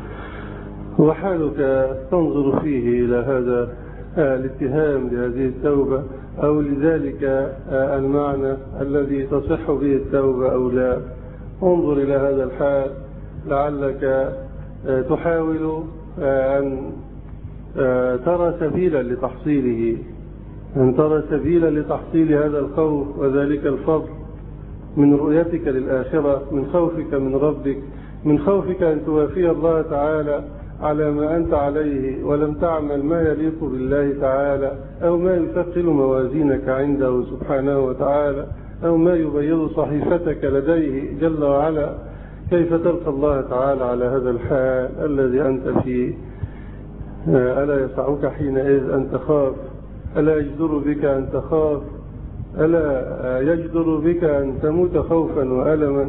Speaker 1: وحالك تنظر فيه إلى هذا الاتهام لهذه التوبة أو لذلك المعنى الذي تصح به التوبة أو لا. انظر إلى هذا الحال لعلك تحاول أن ترى سبيلا لتحصيله، أن ترى سبيلا لتحصيل هذا الخوف وذلك الفضل من رؤيتك للآخرة، من خوفك من ربك، من خوفك أن توافي الله تعالى على ما أنت عليه ولم تعمل ما يليق بالله تعالى أو ما يثقل موازينك عنده سبحانه وتعالى أو ما يبيض صحيفتك لديه جل وعلا. كيف تلقى الله تعالى على هذا الحال الذي أنت فيه؟ ألا يسعك حينئذ أن تخاف؟ ألا يجدر بك أن تخاف؟ ألا يجدر بك أن تموت خوفا وألما؟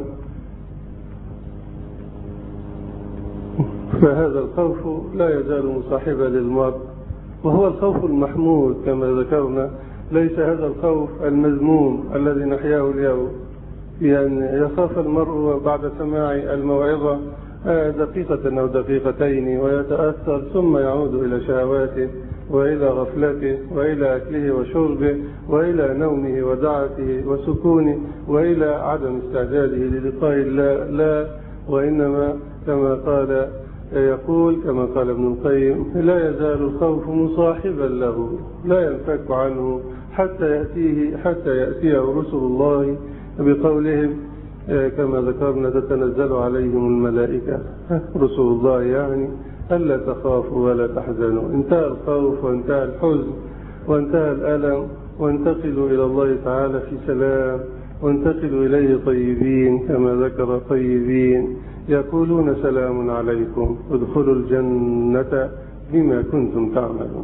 Speaker 1: فهذا الخوف لا يزال مصاحبا للمرء، وهو الخوف المحمود كما ذكرنا، ليس هذا الخوف المذموم الذي نحياه اليوم، يعني يخاف المرء بعد سماع الموعظة دقيقة أو دقيقتين ويتأثر ثم يعود إلى شهواته وإلى غفلته وإلى أكله وشربه وإلى نومه ودعته وسكونه وإلى عدم استعداده للقاء الله. لا، وإنما كما قال يقول كما قال ابن القيم: لا يزال الخوف مصاحبا له لا ينفك عنه حتى يأتيه حتى يأتيه رسل الله بقولهم كما ذكرنا: تتنزل عليهم الملائكة، رسل الله يعني ألا تخافوا ولا تحزنوا. انتهى الخوف وانتهى الحزن وانتهى الألم، وانتقلوا إلى الله تعالى في سلام، وانتقلوا إليه طيبين كما ذكر: طيبين يقولون سلام عليكم ادخلوا الجنة بما كنتم تعملون.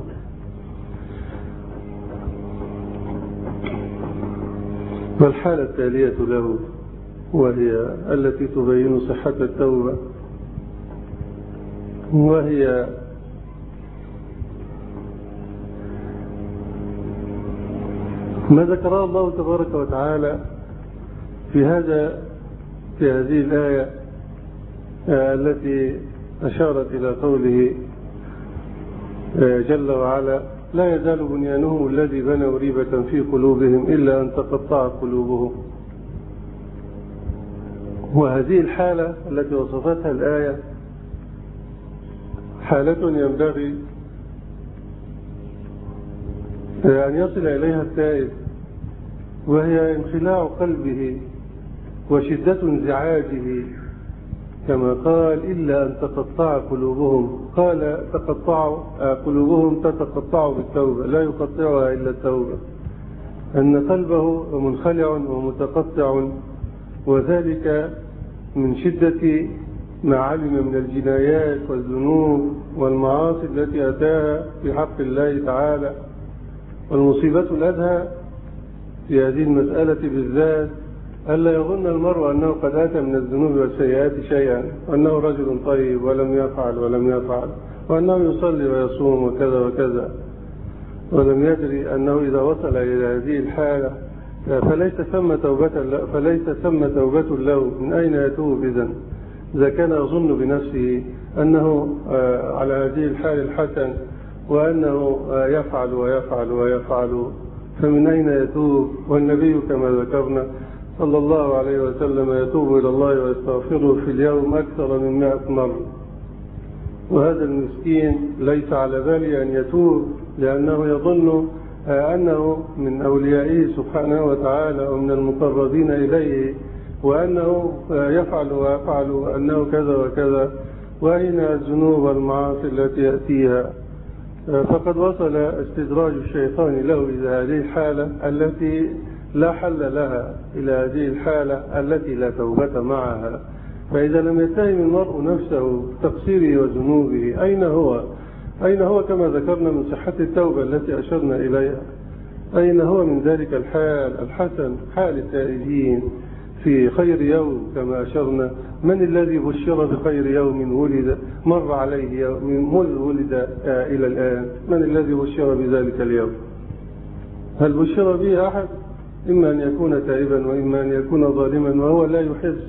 Speaker 1: والحالة التالية له وهي التي تبين صحة التوبة، وهي ما ذكره الله تبارك وتعالى في هذا في هذه الآية التي أشارت إلى قوله جل وعلا: لا يزال بنيانهم الذي بنوا ريبة في قلوبهم إلا أن تقطع قلوبهم. وهذه الحالة التي وصفتها الآية حالة ينبغي أن يصل إليها التائب، وهي انخلاع قلبه وشدة انزعاجه، كما قال: إلا أن تقطع قلوبهم. قال: تقطع قلوبهم تتقطع بالتوبة، لا يقطعها إلا التوبة. أن قلبه منخلع ومتقطع، وذلك من شدة ما علم من الجنايات والذنوب والمعاصي التي أتاها في حق الله تعالى. والمصيبة الأدهى في هذه المسألة بالذات ألا يظن المرء أنه قد أتى من الذنوب والسيئات شيئا، وأنه رجل طيب ولم يفعل ولم يفعل، وأنه يصلي ويصوم وكذا وكذا، ولم يدري أنه إذا وصل إلى هذه الحالة فليس ثم توبة فليس ثم توبة له. من أين يتوب إذن؟ إذا كان يظن بنفسه أنه على هذه الحال الحسن، وأنه يفعل ويفعل ويفعل، فمن أين يتوب؟ والنبي كما ذكرنا صلى الله عليه وسلم يتوب إلى الله ويستغفره في اليوم أكثر من مائة مرة. وهذا المسكين ليس على باله أن يتوب، لأنه يظن أنه من أوليائه سبحانه وتعالى ومن المقربين إليه، وأنه يفعل ويفعل وأنه كذا وكذا، وأين الذنوب والمعاصي التي يأتيها؟ فقد وصل استدراج الشيطان له إلى هذه الحالة التي لا حل لها، إلى هذه الحالة التي لا توبة معها. فإذا لم يتهم المرء نفسه بتقصيره وذنوبه، أين هو؟ أين هو كما ذكرنا من صحة التوبة التي أشرنا إليها؟ أين هو من ذلك الحال الحسن، حال التائبين في خير يوم كما أشرنا؟ من الذي بشر بخير يوم ولد مر عليه يوم منذ ولد إلى الآن؟ من الذي بشر بذلك اليوم؟ هل بشر به أحد؟ إما أن يكون تائبا وإما أن يكون ظالما وهو لا يحس.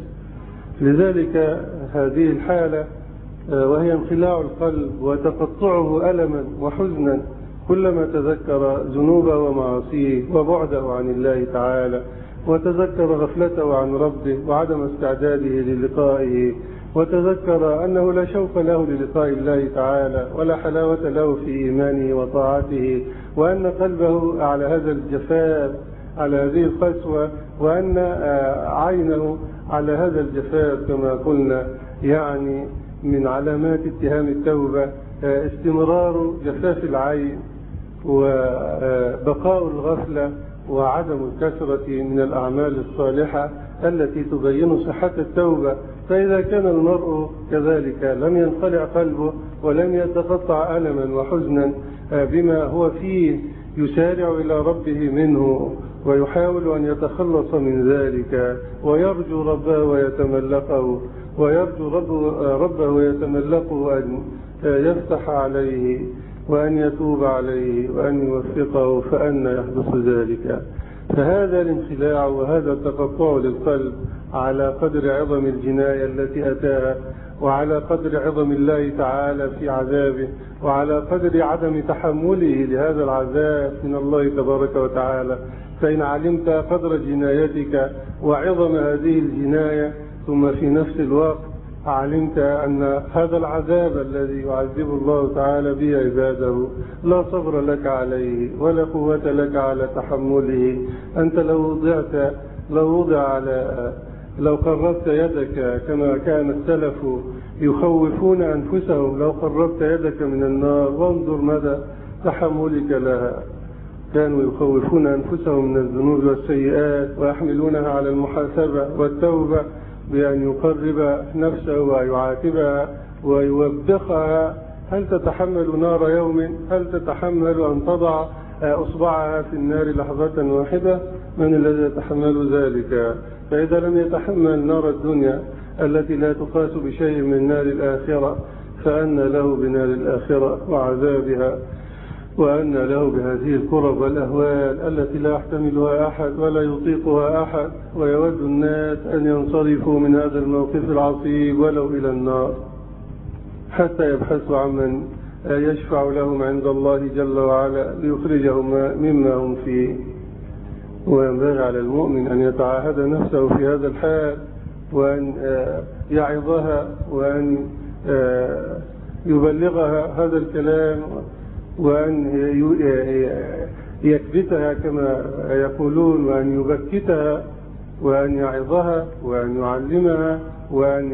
Speaker 1: لذلك هذه الحالة وهي انخلاع القلب وتقطعه ألما وحزنا كلما تذكر ذنوبه ومعاصيه وبعده عن الله تعالى، وتذكر غفلته عن ربه وعدم استعداده للقائه، وتذكر أنه لا شوق له للقاء الله تعالى ولا حلاوة له في إيمانه وطاعته، وأن قلبه على هذا الجفاف، على هذه القسوة، وأن عينه على هذا الجفاف كما قلنا. يعني من علامات اتهام التوبة استمرار جفاف العين وبقاء الغفلة وعدم الكثرة من الأعمال الصالحة التي تبين صحة التوبة. فإذا كان المرء كذلك لم ينخلع قلبه ولم يتقطع ألما وحزنا بما هو فيه، يسارع إلى ربه منه ويحاول أن يتخلص من ذلك، ويرجو ربه ويتملقه ويرجو ربه, ربه ويتملقه أن يفتح عليه وأن يتوب عليه وأن يوفقه، فأن يحدث ذلك. فهذا الانخلاع وهذا التقطع للقلب على قدر عظم الجناية التي أتاها، وعلى قدر عظم الله تعالى في عذابه، وعلى قدر عدم تحمله لهذا العذاب من الله تبارك وتعالى. فإن علمت قدر جنايتك وعظم هذه الجناية ثم في نفس الوقت علمت أن هذا العذاب الذي يعذب الله تعالى به عباده لا صبر لك عليه ولا قوة لك على تحمله. أنت لو وضعت لو وضع على لو قربت يدك كما كان السلف يخوفون أنفسهم، لو قربت يدك من النار وانظر مدى تحملك لها. كانوا يخوفون أنفسهم من الذنوب والسيئات ويحملونها على المحاسبة والتوبة بأن يقرب نفسه ويعاتبها ويوبخها. هل تتحمل نار يوم؟ هل تتحمل أن تضع أصبعها في النار لحظة واحدة؟ من الذي يتحمل ذلك؟ فإذا لم يتحمل نار الدنيا التي لا تقاس بشيء من نار الآخرة، فأن له بنار الآخرة وعذابها، وأن له بهذه الكرب والأهوال التي لا يحتملها أحد ولا يطيقها أحد. ويود الناس أن ينصرفوا من هذا الموقف العصيب ولو إلى النار. حتى يبحثوا عمن يشفع لهم عند الله جل وعلا ليخرجهم مما هم فيه. وينبغي على المؤمن أن يتعاهد نفسه في هذا الحال، وأن يعظها، وأن يبلغها هذا الكلام، وأن يكبتها كما يقولون، وأن يبكتها، وأن يعظها، وأن يعلمها، وأن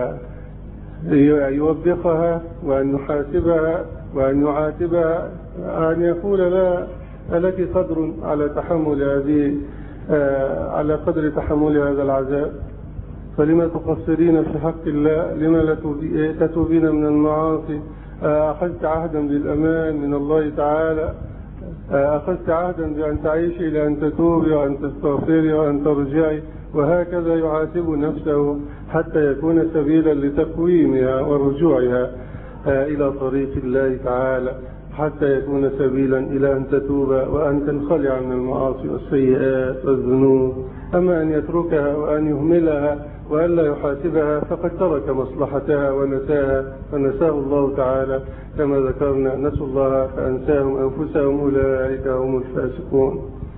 Speaker 1: يوبخها، وأن يحاسبها، وأن يعاتبها، أن يقول لا لك قدر على تحمل هذه على قدر تحمل هذا العذاب، فلما تقصرين في حق الله؟ لما لا تتوبين من المعاصي؟ أخذت عهدا بالأمان من الله تعالى، أخذت عهدا بأن تعيشي إلى أن تتوبي وأن تستغفري وأن ترجعي، وهكذا يعاتب نفسه حتى يكون سبيلا لتقويمها ورجوعها إلى طريق الله تعالى، حتى يكون سبيلا إلى أن تتوب وأن تنخلع من المعاصي والسيئات والذنوب. أما أن يتركها وأن يهملها وألا يحاسبها فقد ترك مصلحتها ونساها، فنساه الله تعالى كما ذكرنا. نسوا الله فأنساهم أنفسهم، أولئك هم الفاسقون.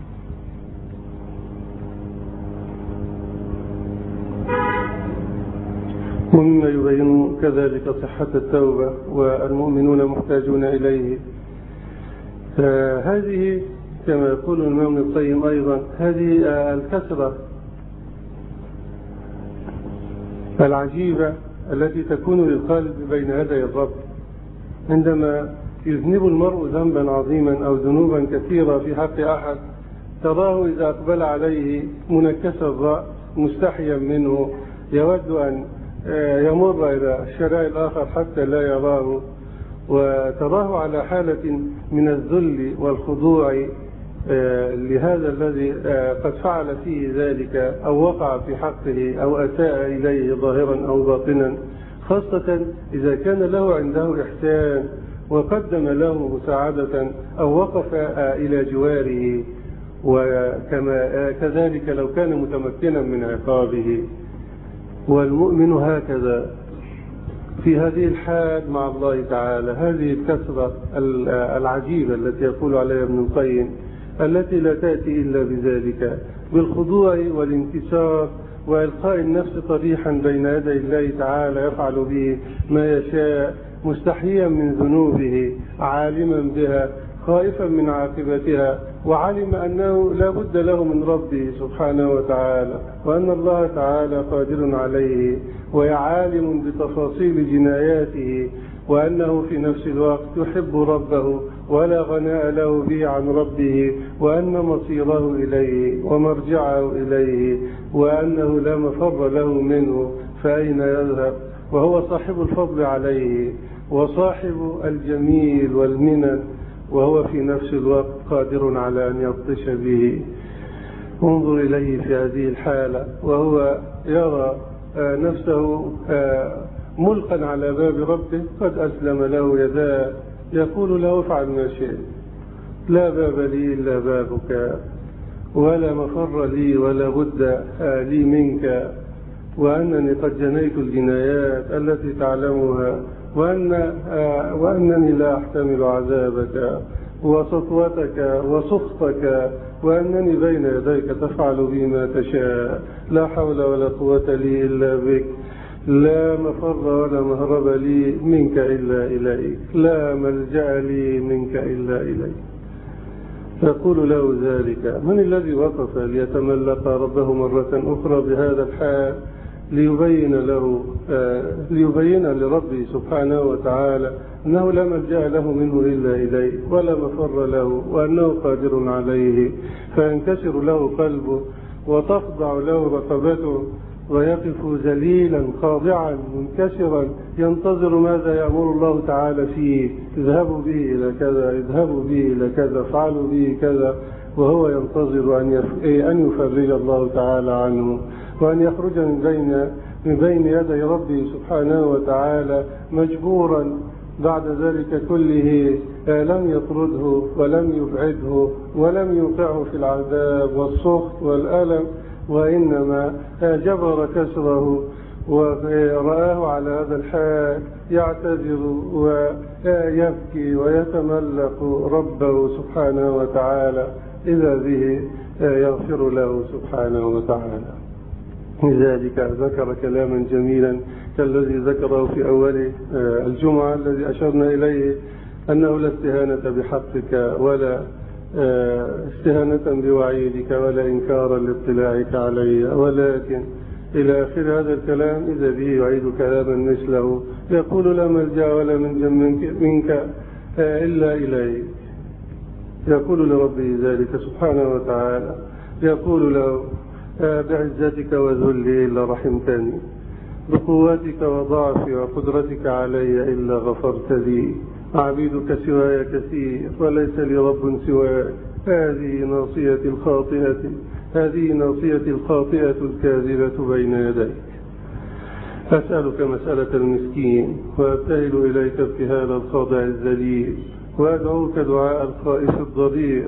Speaker 1: ومما يبين كذلك صحة التوبة والمؤمنون محتاجون إليه، هذه كما يقول الإمام ابن القيم أيضا، هذه الكثرة العجيبة التي تكون للقلب بين يدي الرب عندما يذنب المرء ذنبا عظيما أو ذنوبا كثيرة في حق أحد، تراه إذا أقبل عليه منكس الرأس مستحيا منه، يود أن يمر إلى الشارع الآخر حتى لا يراه، وتراه على حالة من الذل والخضوع لهذا الذي قد فعل فيه ذلك أو وقع في حقه أو أساء إليه ظاهرا أو باطنا، خاصة إذا كان له عنده إحسان وقدم له مساعدة أو وقف إلى جواره، وكما كذلك لو كان متمكنا من عقابه. والمؤمن هكذا في هذه الحال مع الله تعالى، هذه الكثرة العجيبة التي يقول عليها ابن القيم، التي لا تأتي إلا بذلك، بالخضوع والانكسار وإلقاء النفس طريحا بين يدي الله تعالى يفعل به ما يشاء، مستحيا من ذنوبه، عالما بها، خائفا من عاقبتها، وعلم أنه لا بد له من ربه سبحانه وتعالى، وأن الله تعالى قادر عليه وعالم بتفاصيل جناياته، وأنه في نفس الوقت يحب ربه ولا غناء له به عن ربه، وأن مصيره إليه ومرجعه إليه، وأنه لا مفر له منه فأين يذهب، وهو صاحب الفضل عليه وصاحب الجميل والمنن، وهو في نفس الوقت قادر على أن يبطش به. انظر إليه في هذه الحالة وهو يرى نفسه ملقا على باب ربه، قد أسلم له يداه، يقول له افعل ما شئت، لا باب لي إلا بابك، ولا مفر لي ولا بد لي منك، وأنني قد جنيت الجنايات التي تعلمها، وأن وأنني لا أحتمل عذابك وسطوتك وسخطك، وأنني بين يديك تفعل بي ما تشاء، لا حول ولا قوة لي إلا بك، لا مفر ولا مهرب لي منك إلا إليك، لا ملجأ لي منك إلا إليك. يقول له ذلك. من الذي وقف ليتملق ربه مرة أخرى بهذا الحال ليبين له ليبين لربه سبحانه وتعالى أنه لا ملجأ له منه إلا إليه ولا مفر له، وأنه قادر عليه، فينكسر له قلبه وتخضع له رقبته، ويقف ذليلا خاضعا منكسرا ينتظر ماذا يأمر الله تعالى فيه، اذهبوا به إلى كذا، اذهبوا به إلى كذا، فعلوا به كذا، وهو ينتظر أن يفرج الله تعالى عنه، وأن يخرج من بين من بين يدي ربه سبحانه وتعالى مجبورا بعد ذلك كله، لم يطرده ولم يبعده ولم يوقعه في العذاب والسخط والألم، وإنما جبر كسره ورآه على هذا الحال يعتذر ويبكي ويتملق ربه سبحانه وتعالى، إذا به يغفر له سبحانه وتعالى. لذلك ذكر كلاما جميلا كالذي ذكره في أول الجمعة الذي أشرنا إليه، أنه لا استهانة بحقك ولا استهانة بوعيدك ولا إنكارا لاطلاعك علي، ولكن إلى آخر هذا الكلام إذا به يعيد كلاما مثله يقول لا ملجأ ولا منجا منك إلا إليك. يقول لربه ذلك سبحانه وتعالى، يقول له بعزتك وذلي إلا رحمتني، بقوتك وضعفي وقدرتك علي إلا غفرت لي، عبيدك سواي كثير وليس لي رب سواك، هذه ناصيتي الخاطئة هذه ناصيتي الخاطئة الكاذبة بين يديك. أسألك مسألة المسكين وأبتهل إليك ابتهال الخاضع الذليل، وأدعوك دعاء الخائف الضرير،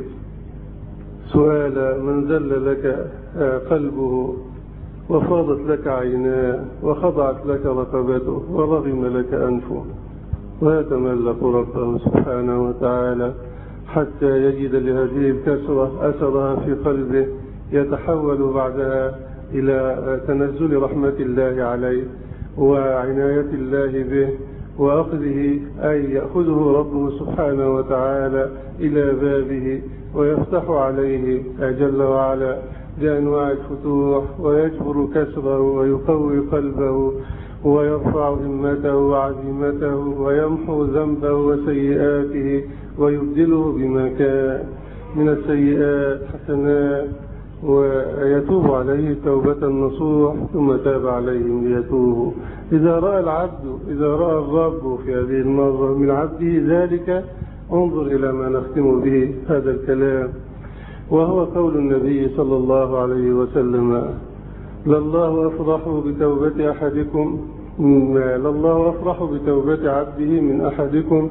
Speaker 1: سؤال من ذل لك قلبه وفاضت لك عيناه وخضعت لك رقبته ورغم لك أنفه، ويتملق ربه سبحانه وتعالى حتى يجد لهذه الكسرة أثرها في قلبه، يتحول بعدها إلى تنزل رحمة الله عليه وعناية الله به وأخذه، أي يأخذه ربه سبحانه وتعالى إلى بابه ويفتح عليه جل وعلا بأنواع الفتوح، ويجبر كسره ويقوي قلبه ويرفع همته وعزيمته ويمحو ذنبه وسيئاته ويبدله بما كان من السيئات حسنات، ويتوب عليه توبة نصوح ثم تاب عليهم ليتوبوا. إذا رأى العبد إذا رأى الرب في هذه المرة من عبده ذلك، انظر إلى ما نختم به هذا الكلام، وهو قول النبي صلى الله عليه وسلم: لله أفرح بتوبة أحدكم لله أفرح بتوبة عبده من أحدكم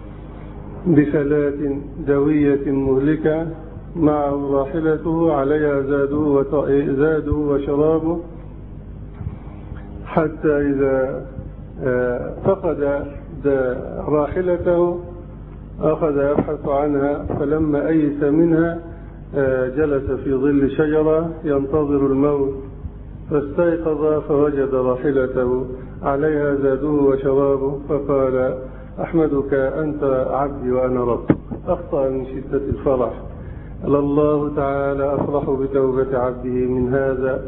Speaker 1: بفلاة دوية مهلكة معه راحلته عليها زاده زاده وشرابه، حتى إذا فقد راحلته أخذ يبحث عنها، فلما أيس منها جلس في ظل شجرة ينتظر الموت، فاستيقظ فوجد راحلته عليها زاده وشرابه، فقال: أحمدك أنت عبدي وأنا ربك. أخطأ من شدة الفرح. الله تعالى أفرح بتوبة عبده من هذا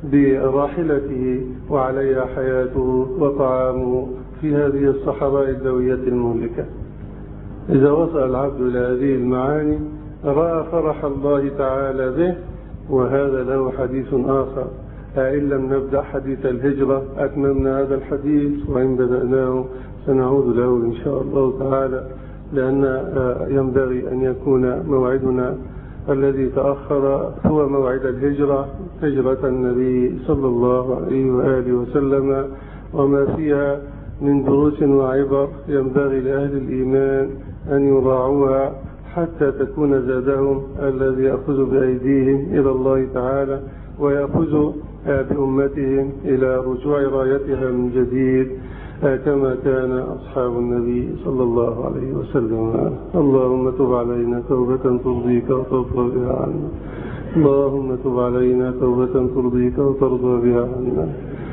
Speaker 1: براحلته وعليها حياته وطعامه في هذه الصحراء الدوية المهلكة. إذا وصل العبد إلى هذه المعاني رأى فرح الله تعالى به، وهذا له حديث آخر. إن لم نبدأ حديث الهجرة أتممنا هذا الحديث، وإن بدأناه سنعود له إن شاء الله تعالى، لأن ينبغي أن يكون موعدنا الذي تأخر هو موعد الهجرة، هجرة النبي صلى الله عليه وآله وسلم، وما فيها من دروس وعبر ينبغي لأهل الإيمان أن يراعوها حتى تكون زادهم الذي يأخذ بأيديهم إلى الله تعالى ويأخذ بأمتهم إلى رجوع رايتها من جديد كما كان أصحاب النبي صلى الله عليه وسلم. اللهم تب علينا توبة ترضيك وترضى بها عنا اللهم تب علينا توبة ترضيك وترضى بها عنا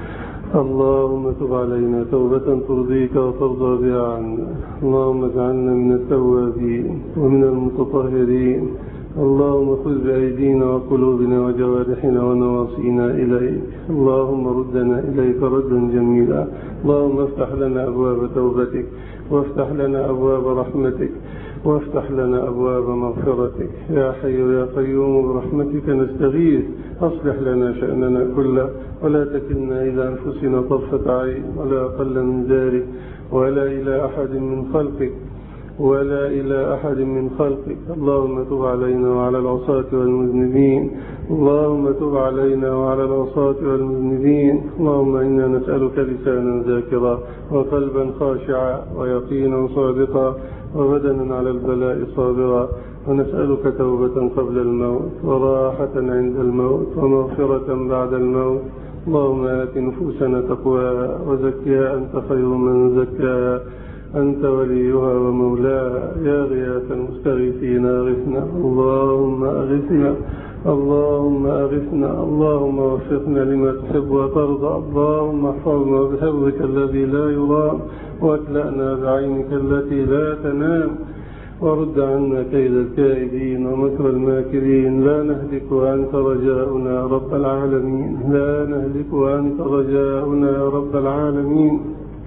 Speaker 1: اللهم تب علينا توبة ترضيك وترضى بها عنا اللهم اجعلنا من التوابين ومن المتطهرين. اللهم خذ بأيدينا وقلوبنا وجوارحنا ونواصينا إليك. اللهم ردنا إليك ردا جميلا. اللهم افتح لنا أبواب توبتك، وافتح لنا أبواب رحمتك، وافتح لنا أبواب مغفرتك. يا حي يا قيوم برحمتك نستغيث، أصلح لنا شأننا كله، ولا تكلنا إلى أنفسنا طرفة عين ولا أقل من ذلك، ولا إلى أحد من خلقك ولا إلى أحد من خلقك. اللهم تب علينا وعلى العصاة والمذنبين اللهم تب علينا وعلى العصاة والمذنبين. اللهم إنا نسألك لسانا ذاكرا وقلبا خاشعا ويقينا صادقا وبدنا على البلاء صابرا، ونسألك توبة قبل الموت وراحة عند الموت ومغفرة بعد الموت. اللهم آت نفوسنا تقواها وزكها أنت خير من زكاها أنت وليها ومولاها. يا غياث المستغيثين أغثنا، اللهم أغثنا، اللهم أغثنا، اللهم وفقنا لما تحب وترضى. اللهم احفظنا بحفظك الذي لا يرام، واكلأنا بعينك التي لا تنام، ورد عنا كيد الكائدين ومكر الماكرين. لا نهلك وأنت رجاؤنا يا رب العالمين، لا نهلك وأنت رجاؤنا يا رب العالمين.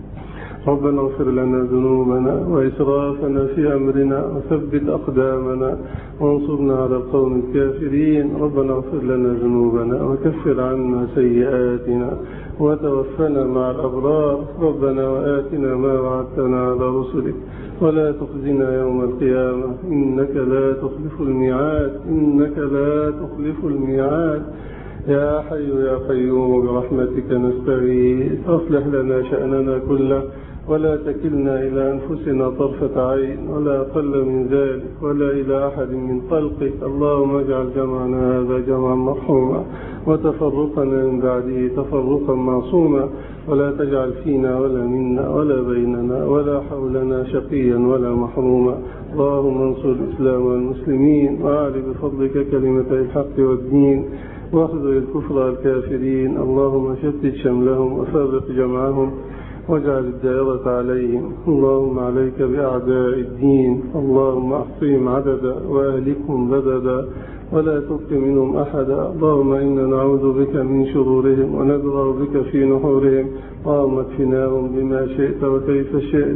Speaker 1: ربنا اغفر لنا ذنوبنا وإسرافنا في أمرنا وثبت أقدامنا وانصرنا على القوم الكافرين. ربنا اغفر لنا ذنوبنا وكفر عنا سيئاتنا وتوفنا مع الأبرار. ربنا وآتنا ما وعدتنا على رسلك ولا تخزنا يوم القيامة إنك لا تخلف الميعاد، إنك لا تخلف الميعاد. يا حي يا قيوم برحمتك نستغيث، أصلح لنا شأننا كله ولا تكلنا إلى أنفسنا طرفة عين ولا أقل من ذلك ولا إلى أحد من خلقك. اللهم اجعل جمعنا هذا جمعا مرحوما وتفرقنا من بعده تفرقا معصوما، ولا تجعل فينا ولا منا ولا بيننا ولا حولنا شقيا ولا محروما. اللهم انصر الإسلام والمسلمين وأعل بفضلك كلمة الحق والدين واخذل الكفر والكافرين. اللهم شتت شملهم وفرق جمعهم واجعل الدائرة عليهم. اللهم عليك بأعداء الدين، اللهم احصهم عددا وأهلكهم بددا ولا تبق منهم أحدا. اللهم إنا نعوذ بك من شرورهم ونبرأ بك في نحورهم. اللهم اكفناهم بما شئت وكيف شئت.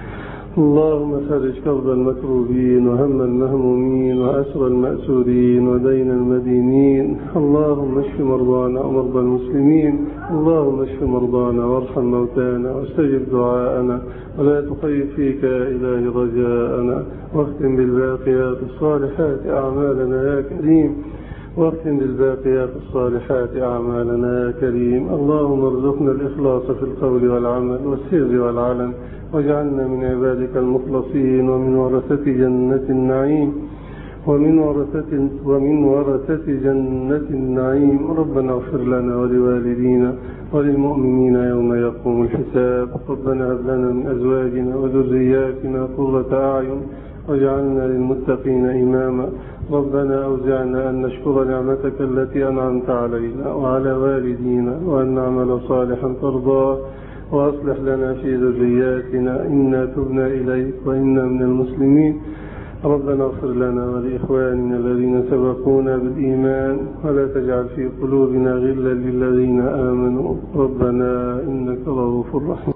Speaker 1: اللهم فرج كرب المكروبين وهم المهمومين وأسر المأسورين ودين المدينين. اللهم اشف مرضانا ومرضى المسلمين. اللهم اشف مرضانا وارحم موتانا واستجب دعاءنا ولا تخيب فيك يا إلهي رجاءنا. واختم بالباقيات الصالحات أعمالنا يا كريم، واختم بالباقيات الصالحات أعمالنا يا كريم. اللهم ارزقنا الإخلاص في القول والعمل والسر والعلن، واجعلنا من عبادك المخلصين ومن ورثة جنة النعيم ومن ورثة ومن ورثة جنة النعيم. ربنا اغفر لنا ولوالدينا وللمؤمنين يوم يقوم الحساب. ربنا هب لنا من أزواجنا وذرياتنا قرة أعين واجعلنا للمتقين إماما. ربنا أوزعنا أن نشكر نعمتك التي أنعمت علينا وعلى والدينا وأن نعمل صالحا ترضاه، وأصلح لنا في ذرياتنا إنا تبنا إليك وإنا من المسلمين. ربنا اغفر لنا ولإخواننا الذين سبقونا بالإيمان ولا تجعل في قلوبنا غلا للذين آمنوا. ربنا إنك رؤوف رحيم.